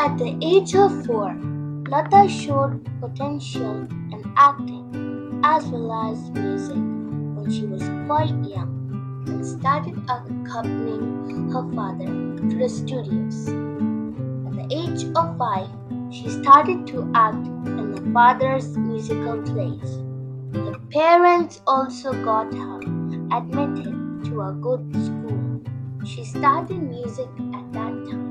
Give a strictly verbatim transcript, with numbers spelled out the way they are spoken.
At the age of four, Lata showed potential in acting as well as music when she was quite young and started accompanying her father to the studios. At the age of five, she started to act in her father's musical plays. The parents also got her admitted to a good school. She started music at that time